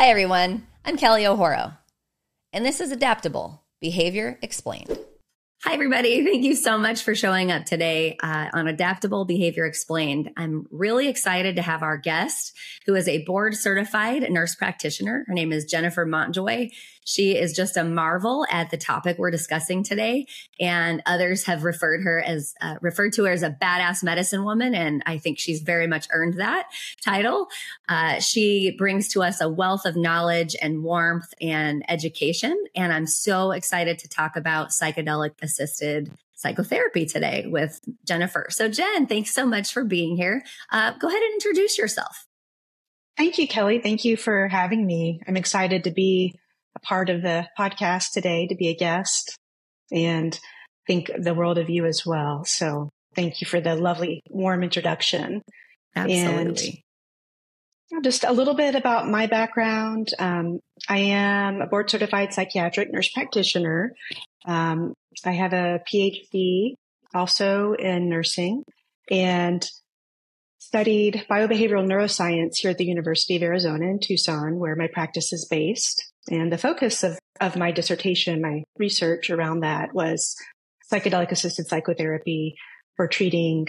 Hi, everyone. I'm Kelly O'Horo, and this is Adaptable Behavior Explained. Hi, everybody. Thank you so much for showing up today on Adaptable Behavior Explained. I'm really excited to have our guest, who is a board-certified nurse practitioner. Her name is Jennifer Montjoy. She is just a marvel at the topic we're discussing today, and others have referred to her as a badass medicine woman, and I think she's very much earned that title. She brings to us a wealth of knowledge and warmth and education, and I'm so excited to talk about psychedelic-assisted psychotherapy today with Jennifer. So Jen, thanks so much for being here. Go ahead and introduce yourself. Thank you, Kelly. Thank you for having me. I'm excited to be a part of the podcast today, to be a guest, and think the world of you as well. So thank you for the lovely, warm introduction. Absolutely. And just a little bit about my background. I am a board certified psychiatric nurse practitioner. I have a PhD also in nursing and studied biobehavioral neuroscience here at the University of Arizona in Tucson, where my practice is based. And the focus of my dissertation, my research around that was psychedelic assisted psychotherapy for treating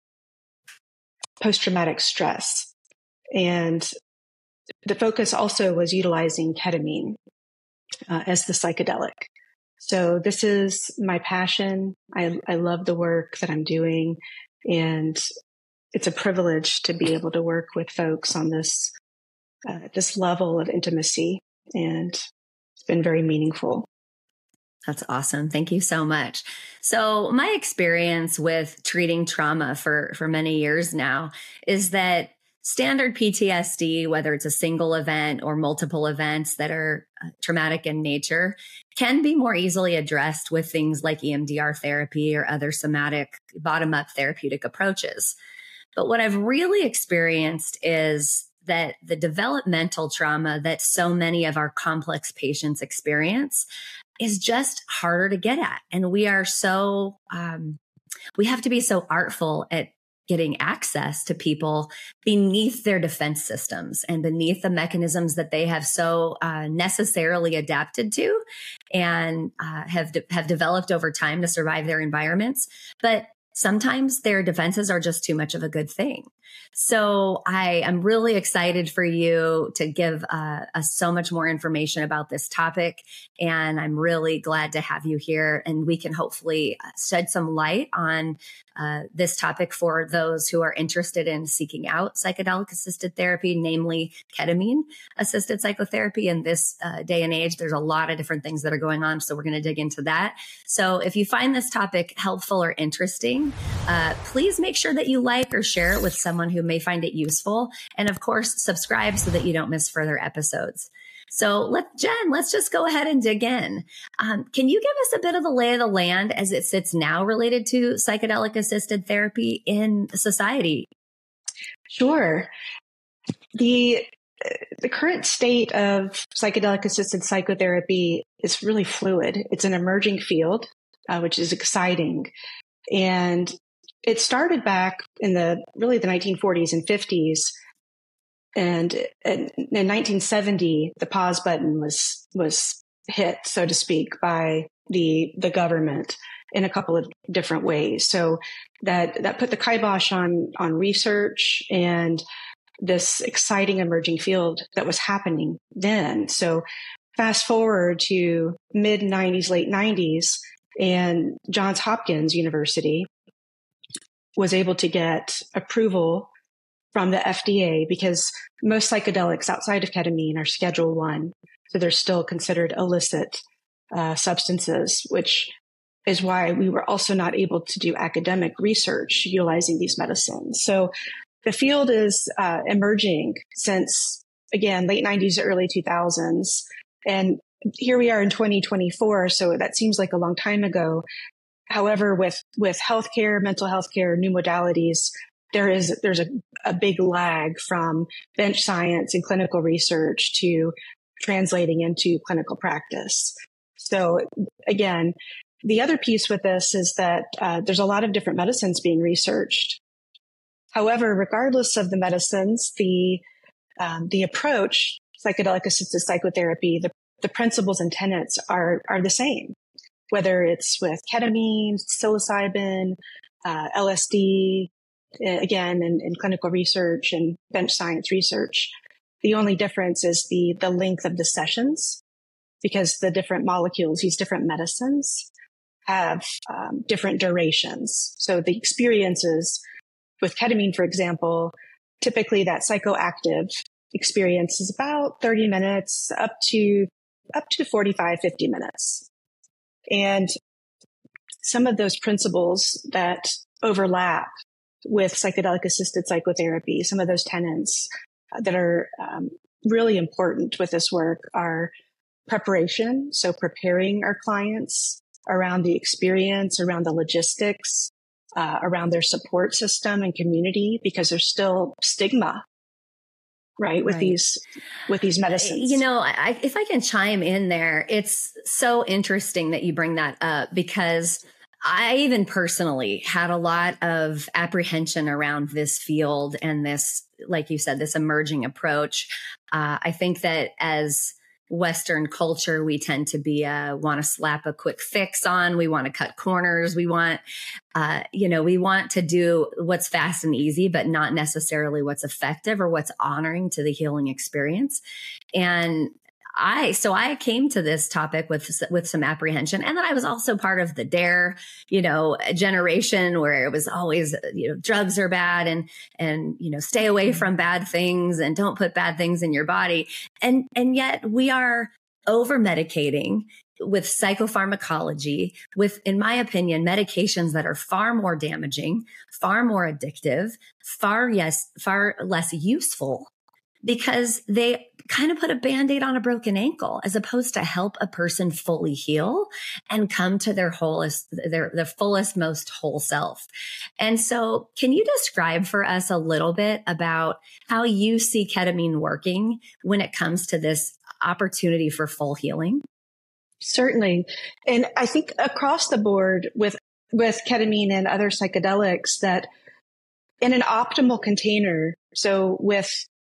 post-traumatic stress. And the focus also was utilizing ketamine as the psychedelic. So this is my passion. I love the work that I'm doing, and it's a privilege to be able to work with folks on this level of intimacy, and it's been very meaningful. That's awesome. Thank you so much. So my experience with treating trauma for many years now is that standard PTSD, whether it's a single event or multiple events that are traumatic in nature, can be more easily addressed with things like EMDR therapy or other somatic bottom-up therapeutic approaches. But what I've really experienced is that the developmental trauma that so many of our complex patients experience is just harder to get at. And we are so, we have to be so artful at getting access to people beneath their defense systems and beneath the mechanisms that they have so necessarily adapted to and have developed over time to survive their environments. But sometimes their defenses are just too much of a good thing. So I am really excited for you to give us so much more information about this topic. And I'm really glad to have you here. And we can hopefully shed some light on this topic for those who are interested in seeking out psychedelic assisted therapy, namely ketamine assisted psychotherapy. In this day and age, there's a lot of different things that are going on. So we're going to dig into that. So if you find this topic helpful or interesting, please make sure that you like or share it with someone who may find it useful. And of course, subscribe so that you don't miss further episodes. So Jen, let's just go ahead and dig in. Can you give us a bit of the lay of the land as it sits now related to psychedelic assisted therapy in society? Sure. The current state of psychedelic assisted psychotherapy is really fluid. It's an emerging field, which is exciting. And it started back in the 1940s and 50s. And in 1970, the pause button was hit, so to speak, by the government in a couple of different ways. So that put the kibosh on research and this exciting emerging field that was happening then. So fast forward to mid 90s, late 90s, and Johns Hopkins University was able to get approval from the FDA because most psychedelics outside of ketamine are Schedule 1. So they're still considered illicit substances, which is why we were also not able to do academic research utilizing these medicines. So the field is emerging since, again, late 90s, early 2000s. And here we are in 2024. So that seems like a long time ago. However, with healthcare, mental health care, new modalities, there's a big lag from bench science and clinical research to translating into clinical practice. So again, the other piece with this is that there's a lot of different medicines being researched. However, regardless of the medicines, the approach psychedelic assisted psychotherapy, the principles and tenets are the same, whether it's with ketamine, psilocybin, LSD, again, in clinical research and bench science research. The only difference is the length of the sessions, because the different molecules, these different medicines, have different durations. So the experiences with ketamine, for example, typically that psychoactive experience is about 30 minutes up to 45, 50 minutes. And some of those principles that overlap with psychedelic assisted psychotherapy, some of those tenets that are really important with this work are preparation. So preparing our clients around the experience, around the logistics, around their support system and community, because there's still stigma, right, with these medicines. You know, if I can chime in there, it's so interesting that you bring that up, because I even personally had a lot of apprehension around this field and this, like you said, this emerging approach. I think that as Western culture, we tend to be want to slap a quick fix on. We want to cut corners. We want, we want to do what's fast and easy, but not necessarily what's effective or what's honoring to the healing experience. And I came to this topic with some apprehension. And then I was also part of the DARE, generation where it was always, drugs are bad and stay away from bad things and don't put bad things in your body. And yet we are over medicating with psychopharmacology, with, in my opinion, medications that are far more damaging, far more addictive, far less useful, because they kind of put a Band-Aid on a broken ankle, as opposed to help a person fully heal and come to their fullest, most whole self. And so can you describe for us a little bit about how you see ketamine working when it comes to this opportunity for full healing? Certainly. And I think across the board with ketamine and other psychedelics, that in an optimal container, so with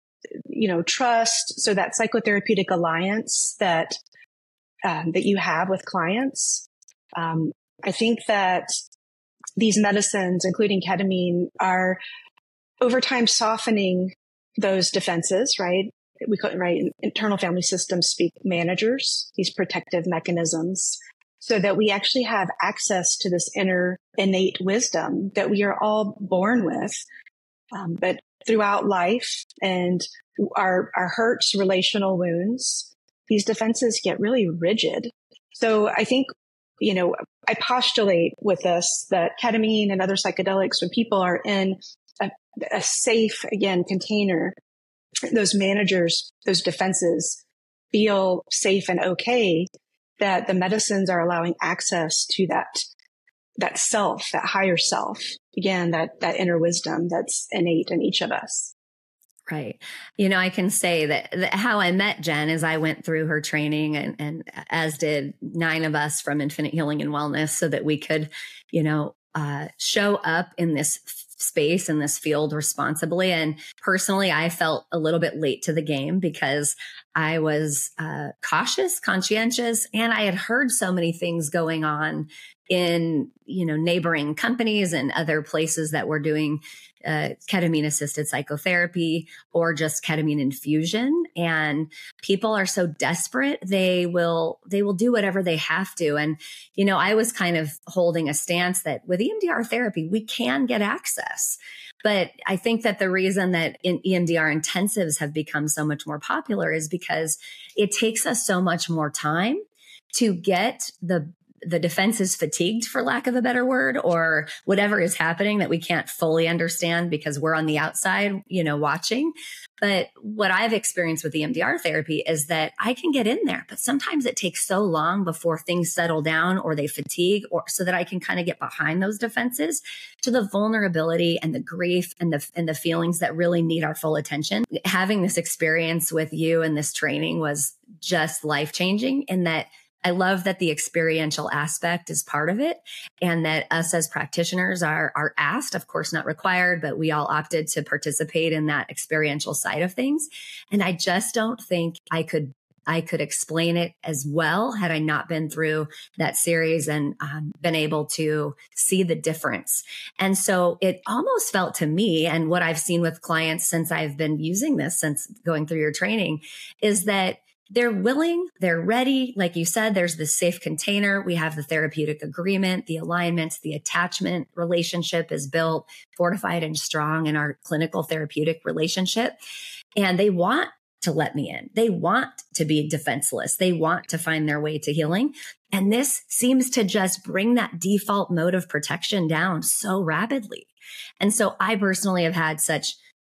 trust, so that psychotherapeutic alliance that you have with clients. I think that these medicines, including ketamine, are over time softening those defenses, right? We call it, right, internal family systems speak managers, these protective mechanisms, so that we actually have access to this inner innate wisdom that we are all born with. But throughout life and our hurts, relational wounds, these defenses get really rigid. So I think, I postulate with this that ketamine and other psychedelics, when people are in a safe, again, container, those managers, those defenses feel safe and okay, that the medicines are allowing access to that self, that higher self, again, that inner wisdom that's innate in each of us. Right. I can say that how I met Jen is I went through her training and as did 9 of us from Infinite Healing and Wellness, so that we could, show up in this space, in this field responsibly. And personally, I felt a little bit late to the game because I was cautious, conscientious, and I had heard so many things going on in, neighboring companies and other places that were doing ketamine assisted psychotherapy or just ketamine infusion. And people are so desperate, they will do whatever they have to. And, I was kind of holding a stance that with EMDR therapy, we can get access. But I think that the reason that in EMDR intensives have become so much more popular is because it takes us so much more time to get the defenses fatigued, for lack of a better word, or whatever is happening that we can't fully understand because we're on the outside, watching. But what I've experienced with EMDR therapy is that I can get in there, but sometimes it takes so long before things settle down or they fatigue, or so that I can kind of get behind those defenses to the vulnerability and the grief and the feelings that really need our full attention. Having this experience with you and this training was just life-changing, in that I love that the experiential aspect is part of it, and that us as practitioners are asked, of course, not required, but we all opted to participate in that experiential side of things. And I just don't think I could explain it as well had I not been through that series and been able to see the difference. And so it almost felt to me, and what I've seen with clients since I've been using this, since going through your training, is that they're willing, they're ready. Like you said, there's this safe container. We have the therapeutic agreement, the alignment, the attachment relationship is built, fortified and strong in our clinical therapeutic relationship. And they want to let me in. They want to be defenseless. They want to find their way to healing. And this seems to just bring that default mode of protection down so rapidly. And so I personally have had such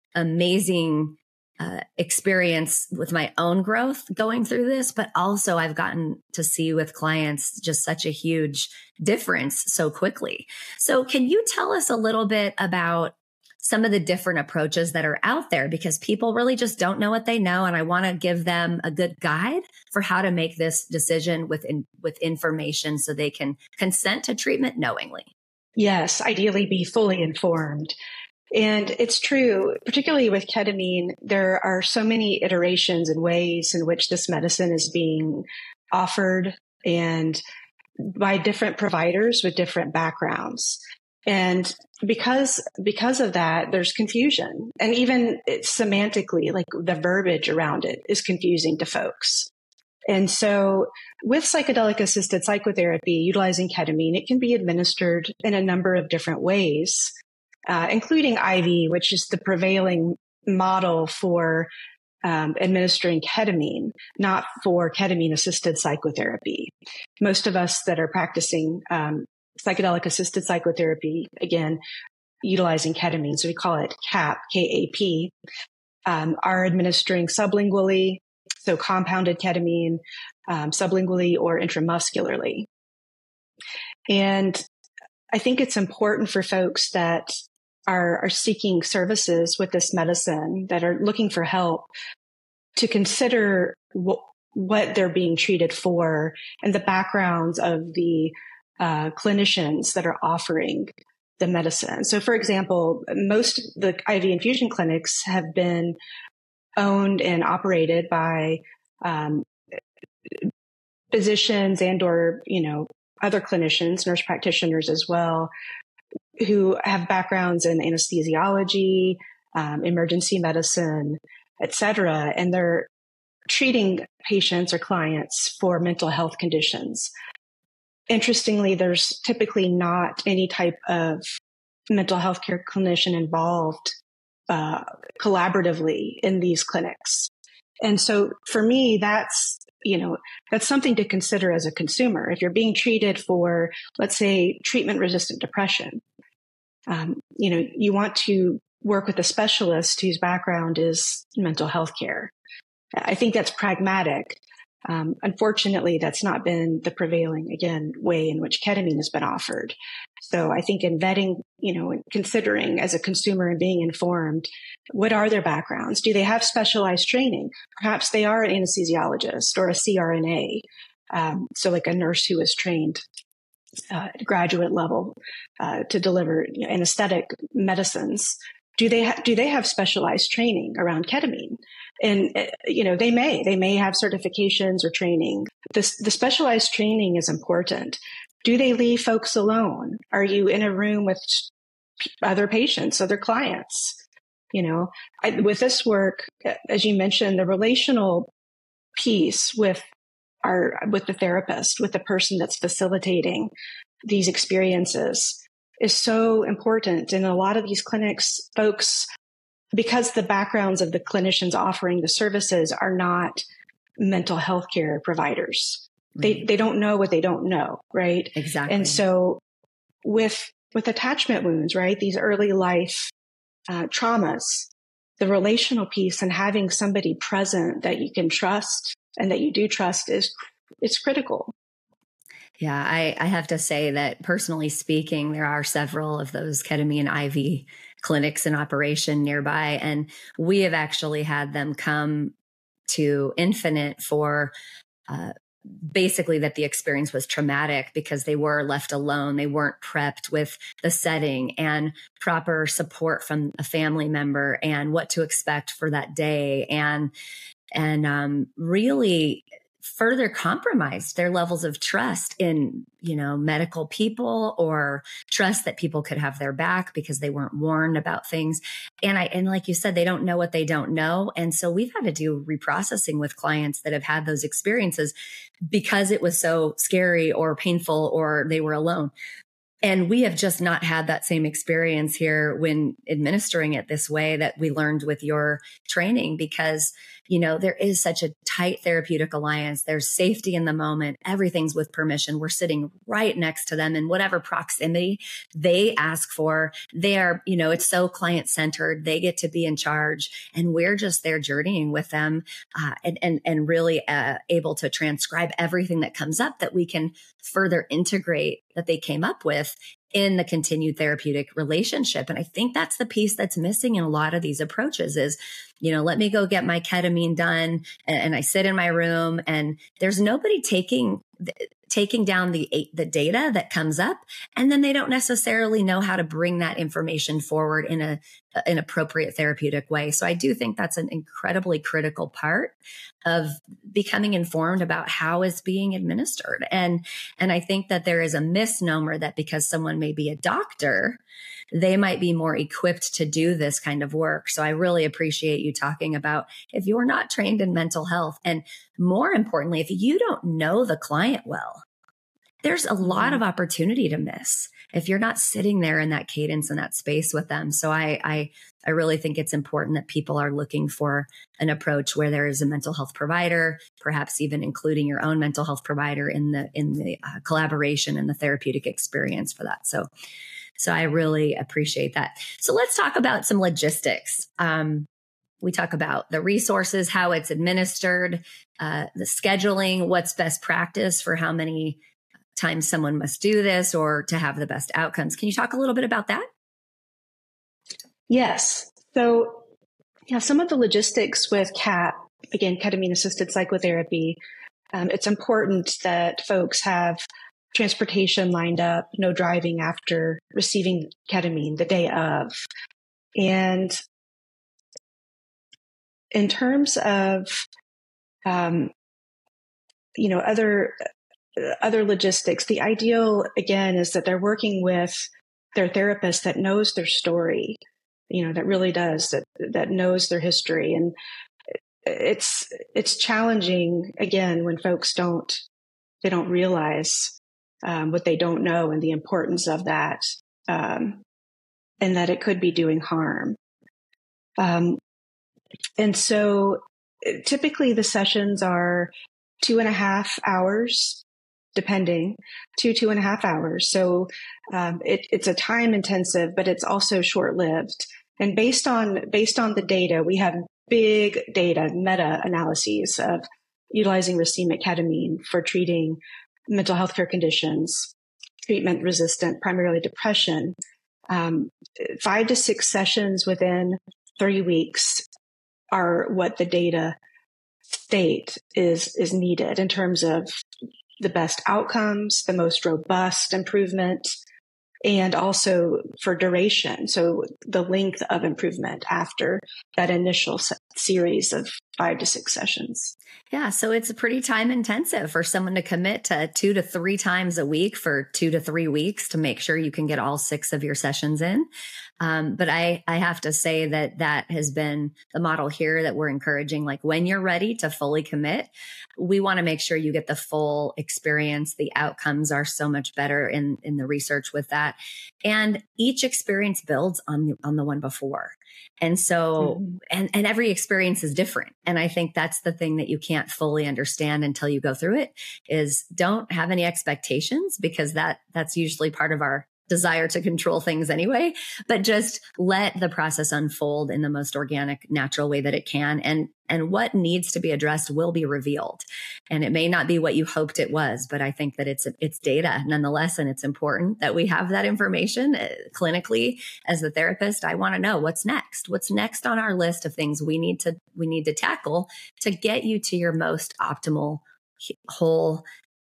amazing experience with my own growth going through this, but also I've gotten to see with clients just such a huge difference so quickly. So can you tell us a little bit about some of the different approaches that are out there, because people really just don't know what they know. And I want to give them a good guide for how to make this decision with information so they can consent to treatment knowingly. Yes, ideally be fully informed. And it's true, particularly with ketamine, there are so many iterations and ways in which this medicine is being offered and by different providers with different backgrounds. And because of that, there's confusion. And even semantically, like the verbiage around it is confusing to folks. And so with psychedelic assisted psychotherapy, utilizing ketamine, it can be administered in a number of different ways, including IV, which is the prevailing model for administering ketamine, not for ketamine assisted psychotherapy. Most of us that are practicing psychedelic assisted psychotherapy, again, utilizing ketamine, so we call it CAP, K-A-P, are administering sublingually, so compounded ketamine, sublingually or intramuscularly. And I think it's important for folks that are seeking services with this medicine, that are looking for help, to consider what they're being treated for and the backgrounds of the clinicians that are offering the medicine. So, for example, most of the IV infusion clinics have been owned and operated by physicians and/or other clinicians, nurse practitioners as well, who have backgrounds in anesthesiology, emergency medicine, et cetera, and they're treating patients or clients for mental health conditions. Interestingly, there's typically not any type of mental health care clinician involved collaboratively in these clinics. And so for me, that's something to consider as a consumer. If you're being treated for, let's say, treatment-resistant depression, you want to work with a specialist whose background is mental health care. I think that's pragmatic. Unfortunately, that's not been the prevailing, again, way in which ketamine has been offered. So I think in vetting, considering as a consumer and being informed, what are their backgrounds? Do they have specialized training? Perhaps they are an anesthesiologist or a CRNA. So like a nurse who is trained at graduate level to deliver anesthetic medicines. Do they have specialized training around ketamine? And, they may have certifications or training. The specialized training is important. Do they leave folks alone? Are you in a room with other patients, other clients? With this work, as you mentioned, the relational piece with the therapist, with the person that's facilitating these experiences is so important. In a lot of these clinics, folks, because the backgrounds of the clinicians offering the services are not mental health care providers. Right. They don't know what they don't know, right? Exactly. And so with attachment wounds, right, these early life traumas, the relational piece and having somebody present that you can trust and that you do trust is critical. Yeah, I have to say that personally speaking, there are several of those ketamine IV clinics in operation nearby. And we have actually had them come to Infinite for basically that the experience was traumatic because they were left alone. They weren't prepped with the setting and proper support from a family member and what to expect for that day, and really further compromised their levels of trust in, medical people, or trust that people could have their back because they weren't warned about things. And like you said, they don't know what they don't know. And so we've had to do reprocessing with clients that have had those experiences because it was so scary or painful or they were alone. And we have just not had that same experience here when administering it this way that we learned with your training, because, there is such a tight therapeutic alliance. There's safety in the moment. Everything's with permission. We're sitting right next to them in whatever proximity they ask for. They are, it's so client centered. They get to be in charge, and we're just there journeying with them, and really able to transcribe everything that comes up that we can further integrate that they came up with in the continued therapeutic relationship. And I think that's the piece that's missing in a lot of these approaches is, let me go get my ketamine done. And I sit in my room and there's nobody taking down the data that comes up. And then they don't necessarily know how to bring that information forward in an appropriate therapeutic way. So I do think that's an incredibly critical part of becoming informed about how it's being administered. And I think that there is a misnomer that because someone may be a doctor, they might be more equipped to do this kind of work. So I really appreciate you talking about if you're not trained in mental health, and more importantly, if you don't know the client well, there's a lot of opportunity to miss if you're not sitting there in that cadence and that space with them. So I really think it's important that people are looking for an approach where there is a mental health provider, perhaps even including your own mental health provider in the collaboration and the therapeutic experience for that. So I really appreciate that. So let's talk about some logistics. We talk about the resources, how it's administered, the scheduling, what's best practice for how many times someone must do this or to have the best outcomes. Can you talk a little bit about that? Yes. So, some of the logistics with CAP, again, ketamine-assisted psychotherapy, it's important that folks have transportation lined up, no driving after receiving ketamine the day of. And in terms of, other logistics, the ideal, again, is that they're working with their therapist that knows their story, that really does, that knows their history. And it's challenging, again, when folks don't realize what they don't know and the importance of that, and that it could be doing harm. And so typically the sessions are 2.5 hours, depending, 2.5 hours. So it's a time intensive, but it's also short lived. And based on the data, we have big data, meta analyses of utilizing racemic ketamine for treating mental health care conditions, treatment resistant, primarily depression. 5 to 6 sessions within 3 weeks are what the data state is needed in terms of the best outcomes, the most robust improvement, and also for duration. So the length of improvement after that initial series of 5 to 6 sessions. Yeah. So it's pretty time intensive for someone to commit to 2 to 3 times a week for 2 to 3 weeks to make sure you can get all 6 of your sessions in. But I have to say that has been the model here that we're encouraging. Like when you're ready to fully commit, we want to make sure you get the full experience. The outcomes are so much better in the research with that. And each experience builds on the one before. And so, and every experience is different. And I think that's the thing that you can't fully understand until you go through it is don't have any expectations, because that's usually part of our desire to control things anyway, but just let the process unfold in the most organic, natural way that it can. And what needs to be addressed will be revealed. And it may not be what you hoped it was, but I think that it's data nonetheless. And it's important that we have that information clinically. As the therapist, I want to know what's next on our list of things we need to tackle to get you to your most optimal whole,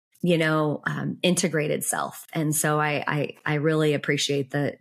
integrated self. And so I really appreciate the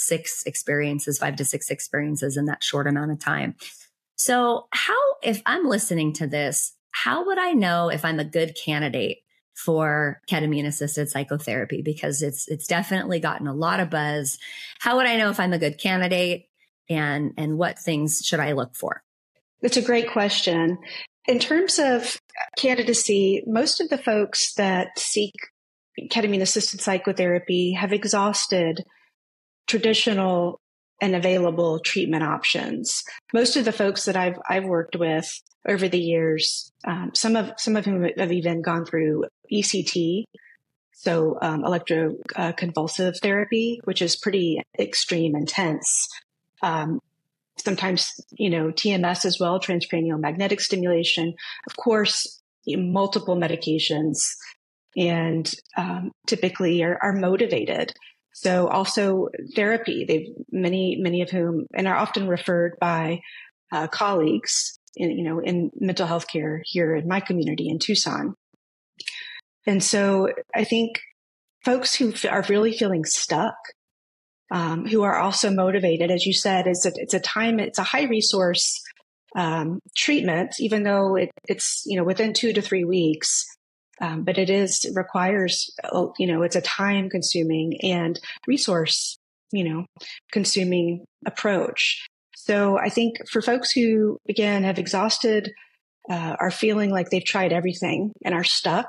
5 to 6 experiences in that short amount of time. So if I'm listening to this, how would I know if I'm a good candidate for ketamine assisted psychotherapy? Because it's definitely gotten a lot of buzz. How would I know if I'm a good candidate, and what things should I look for? That's a great question. In terms of candidacy, most of the folks that seek ketamine assisted psychotherapy have exhausted traditional and available treatment options. Most of the folks that I've worked with over the years, some of whom have even gone through ECT, so electroconvulsive therapy, which is pretty extreme, intense. Sometimes, TMS as well, transcranial magnetic stimulation, of course, multiple medications, and typically are motivated. So also therapy, many of whom, and are often referred by colleagues in mental health care here in my community in Tucson. And so I think folks who are really feeling stuck, who are also motivated, as you said, it's a high resource treatment, even though it's within 2 to 3 weeks. But requires, it's a time consuming and resource, consuming approach. So I think for folks who, again, have exhausted, are feeling like they've tried everything and are stuck.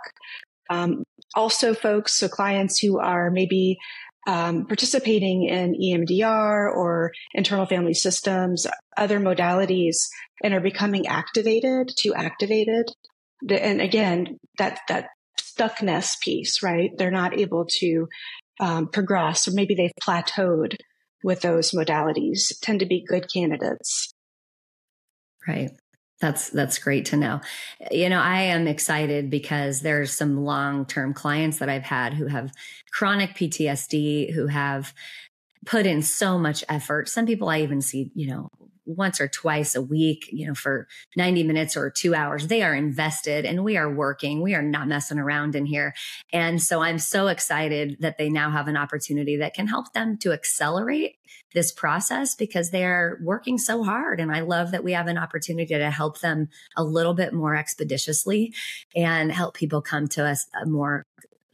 Also clients who are maybe participating in EMDR or internal family systems, other modalities, and are becoming too activated. And again, that stuckness piece, right? They're not able to progress, or maybe they've plateaued with those modalities, tend to be good candidates. Right. That's great to know. I am excited because there's some long-term clients that I've had who have chronic PTSD, who have put in so much effort. Some people I even see, once or twice a week, for 90 minutes or 2 hours. They are invested, and we are working. We are not messing around in here. And so I'm so excited that they now have an opportunity that can help them to accelerate this process, because they're working so hard. And I love that we have an opportunity to help them a little bit more expeditiously and help people come to us a more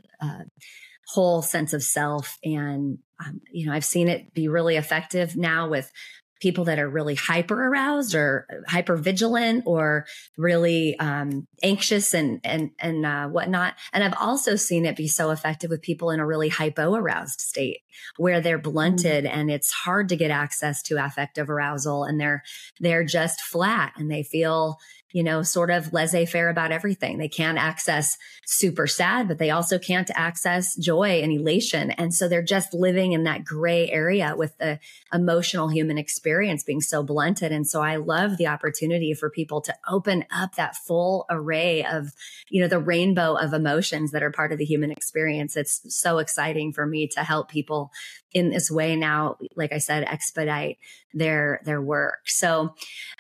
whole sense of self. And, I've seen it be really effective now with people that are really hyper aroused or hyper vigilant or really anxious and whatnot. And I've also seen it be so effective with people in a really hypo aroused state where they're blunted and it's hard to get access to affective arousal, and they're just flat and they feel, sort of laissez-faire about everything. They can't access super sad, but they also can't access joy and elation. And so they're just living in that gray area with the emotional human experience being so blunted. And so I love the opportunity for people to open up that full array of, the rainbow of emotions that are part of the human experience. It's so exciting for me to help people in this way now, like I said, expedite their work. So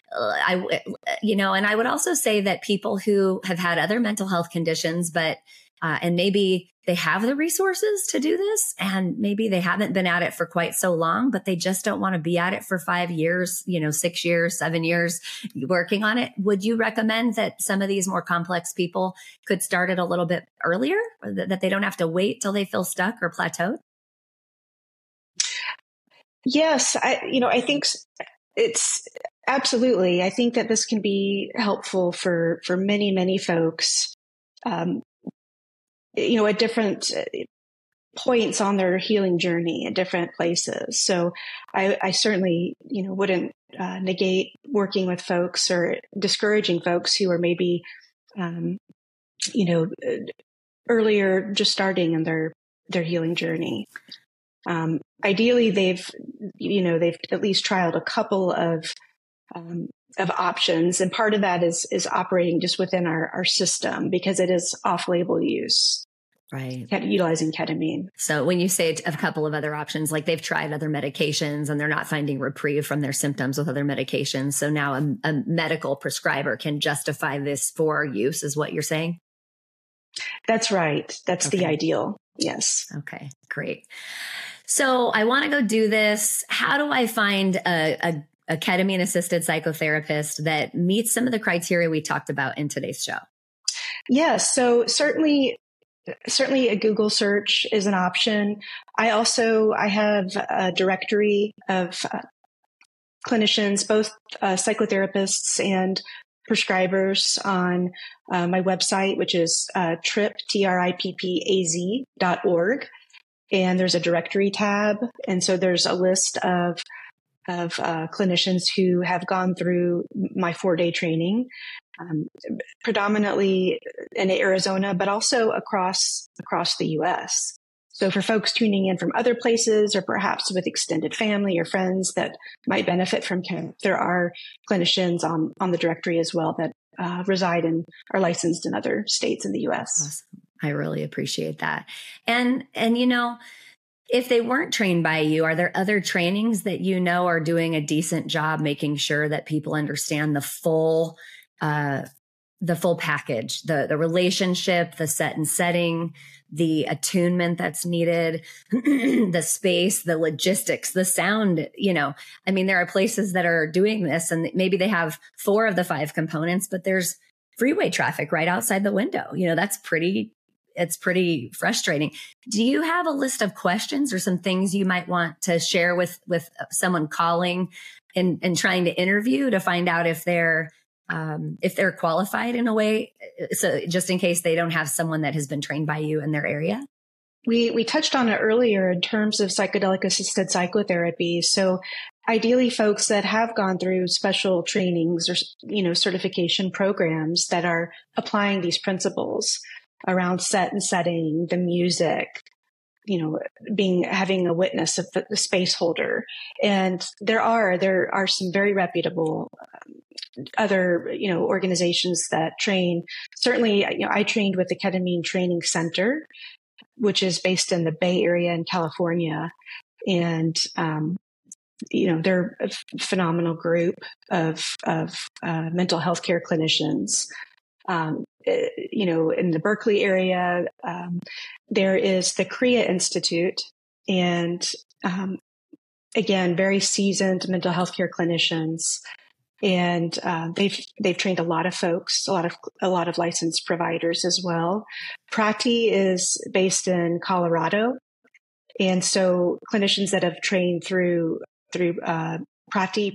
and I would also say that people who have had other mental health conditions, but and maybe they have the resources to do this, and maybe they haven't been at it for quite so long, but they just don't want to be at it for 5 years, 6 years, 7 years working on it. Would you recommend that some of these more complex people could start it a little bit earlier, or that they don't have to wait till they feel stuck or plateaued? Yes, I think it's absolutely. I think that this can be helpful for many, many folks, at different points on their healing journey in different places. So I certainly, wouldn't negate working with folks or discouraging folks who are maybe, earlier, just starting in their healing journey. Ideally, they've at least trialed a couple of options, and part of that is operating just within our system, because it is off-label use, right? Utilizing ketamine. So when you say a couple of other options, like they've tried other medications and they're not finding reprieve from their symptoms with other medications, so now a medical prescriber can justify this for use, is what you're saying? That's right. That's Okay. the ideal. Yes. Okay, great. So I want to go do this. How do I find a ketamine assisted psychotherapist that meets some of the criteria we talked about in today's show? Yes. So certainly a Google search is an option. I have a directory of clinicians, both psychotherapists and prescribers on my website, which is trippaz.org. And there's a directory tab. And so there's a list of clinicians who have gone through my 4-day training, predominantly in Arizona, but also across the U.S. So for folks tuning in from other places, or perhaps with extended family or friends that might benefit from care, there are clinicians on the directory as well that reside and are licensed in other states in the U.S. Awesome. I really appreciate that. And if they weren't trained by you, are there other trainings that are doing a decent job making sure that people understand the full package, the relationship, the set and setting, the attunement that's needed, the space, the logistics, the sound, there are places that are doing this and maybe they have 4 of the 5 components, but there's freeway traffic right outside the window. It's pretty frustrating. Do you have a list of questions or some things you might want to share with someone calling and trying to interview to find out if they're qualified in a way? So just in case they don't have someone that has been trained by you in their area? We touched on it earlier in terms of psychedelic assisted psychotherapy. So ideally folks that have gone through special trainings or, certification programs that are applying these principles around set and setting, the music, having a witness of the space holder. And there are some very reputable other, organizations that train. Certainly, I trained with the Ketamine Training Center, which is based in the Bay Area in California. And, they're a phenomenal group of mental health care clinicians. In the Berkeley area, there is the KRIA Institute, and again, very seasoned mental health care clinicians, and they've trained a lot of folks, a lot of licensed providers as well. Prati is based in Colorado, and so clinicians that have trained through Prati,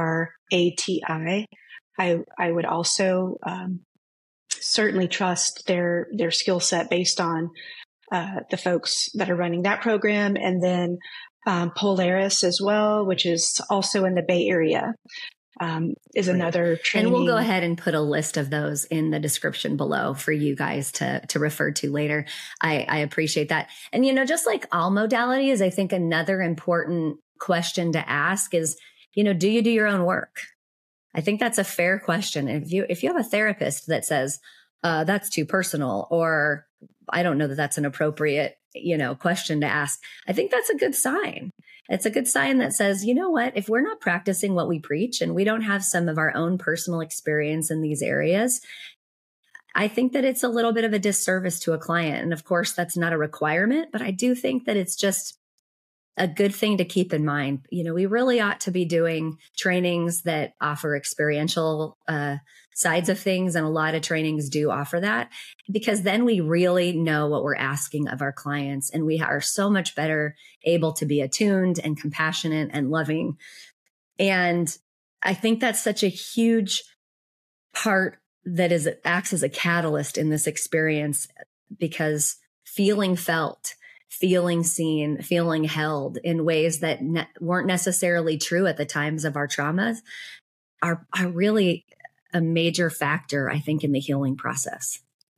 PRATI, I would also certainly trust their skill set based on the folks that are running that program. And then Polaris as well, which is also in the Bay Area, is another training. And we'll go ahead and put a list of those in the description below for you guys to refer to later. I appreciate that. And, just like all modalities, I think another important question to ask is, do you do your own work? I think that's a fair question. If you have a therapist that says, that's too personal, or I don't know that that's an appropriate, question to ask, I think that's a good sign. It's a good sign that says, you know what, if we're not practicing what we preach and we don't have some of our own personal experience in these areas, I think that it's a little bit of a disservice to a client. And of course, that's not a requirement, but I do think that it's just a good thing to keep in mind. We really ought to be doing trainings that offer experiential sides of things. And a lot of trainings do offer that, because then we really know what we're asking of our clients. And we are so much better able to be attuned and compassionate and loving. And I think that's such a huge part that acts as a catalyst in this experience, because feeling felt, feeling seen, feeling held in ways that weren't necessarily true at the times of our traumas are really a major factor, I think, in the healing process.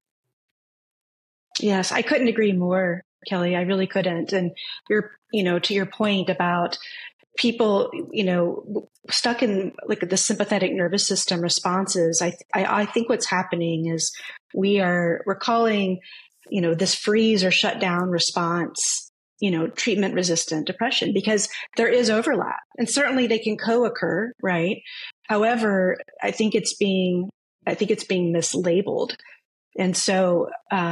Yes, I couldn't agree more, Kelly. I really couldn't. And to your point about people, stuck in like the sympathetic nervous system responses, I think what's happening is we're calling this freeze or shutdown response, treatment resistant depression, because there is overlap, and certainly they can co-occur, right? However, I think it's being mislabeled. And so,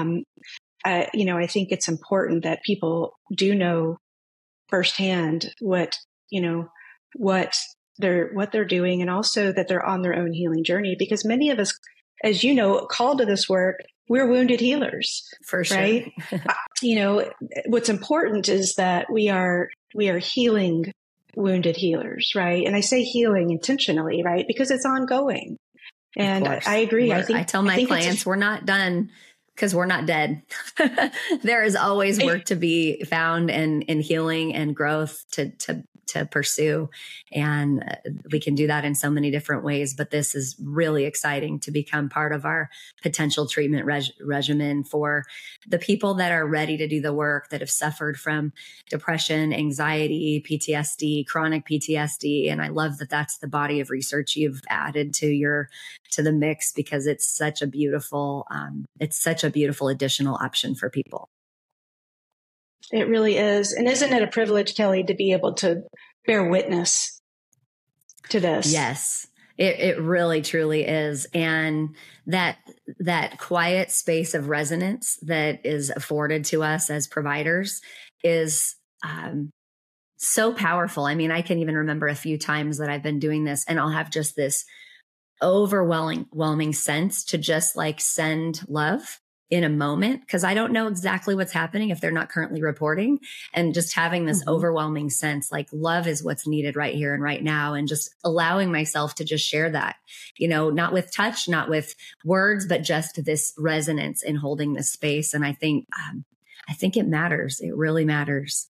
I think it's important that people do know firsthand what they're doing, and also that they're on their own healing journey, because many of us, as you know, called to this work, we're wounded healers. For sure. Right? What's important is that we are healing wounded healers, right? And I say healing intentionally, right? Because it's ongoing. And I agree. I tell my clients we're not done because we're not dead. There is always work to be found and healing and growth to pursue. And we can do that in so many different ways. But this is really exciting to become part of our potential treatment regimen for the people that are ready to do the work, that have suffered from depression, anxiety, PTSD, chronic PTSD. And I love that that's the body of research you've added to the mix, because it's such a beautiful additional option for people. It really is. And isn't it a privilege, Kelly, to be able to bear witness to this? Yes, it really, truly is. And that quiet space of resonance that is afforded to us as providers is so powerful. I mean, I can even remember a few times that I've been doing this, and I'll have just this overwhelming sense to just like send love in a moment, because I don't know exactly what's happening if they're not currently reporting, and just having this overwhelming sense, like love is what's needed right here and right now. And just allowing myself to just share that, not with touch, not with words, but just this resonance in holding this space. And I think it matters. It really matters.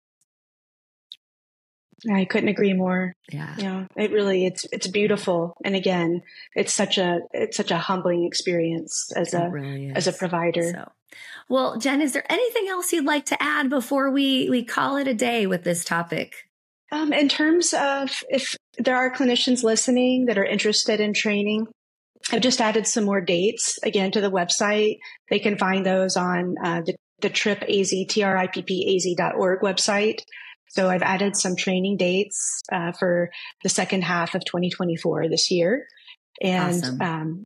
I couldn't agree more. Yeah. It really, it's beautiful. And again, it's such a humbling experience as a provider. So, well, Jen, is there anything else you'd like to add before we call it a day with this topic? In terms of, if there are clinicians listening that are interested in training, I've just added some more dates again to the website. They can find those on the TRIPPAZ, TRIPPAZ.org website. So I've added some training dates for the second half of 2024 this year. And awesome.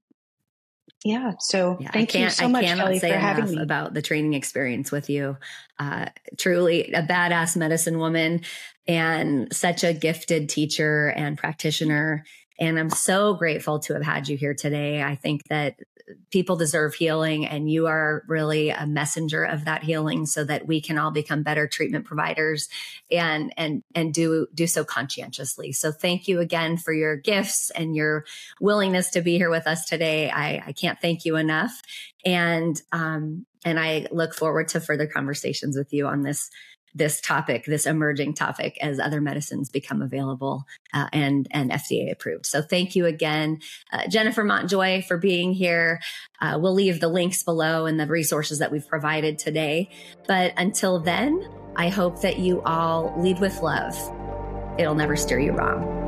Thank you so much, Kelly, for having me. About the training experience with you. Truly a badass medicine woman and such a gifted teacher and practitioner. And I'm so grateful to have had you here today. I think that people deserve healing, and you are really a messenger of that healing, so that we can all become better treatment providers and do so conscientiously. So thank you again for your gifts and your willingness to be here with us today. I can't thank you enough. And I look forward to further conversations with you on this topic, this emerging topic, as other medicines become available and FDA approved. So thank you again, Jennifer Montjoy, for being here. We'll leave the links below and the resources that we've provided today. But until then, I hope that you all lead with love. It'll never steer you wrong.